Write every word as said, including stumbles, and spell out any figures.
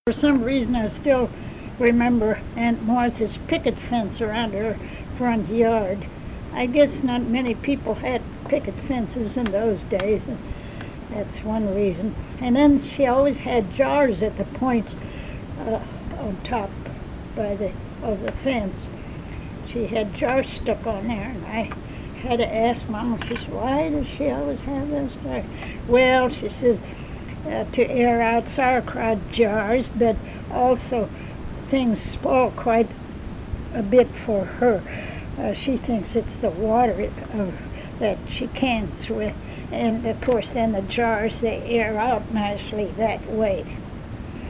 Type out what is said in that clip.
For some reason, I still remember Aunt Martha's picket fence around her front yard. I guess not many people had picket fences in those days. And that's one reason. And then she always had jars at the points uh, on top by the of the fence. She had jars stuck on there, and I had to ask Mama. She said, "Why does she always have those jars?" Well, she says, uh, to air out sauerkraut jars, but also things spoil quite a bit for her. Uh, she thinks it's the water uh, that she cans with, and of course then the jars, they air out nicely that way.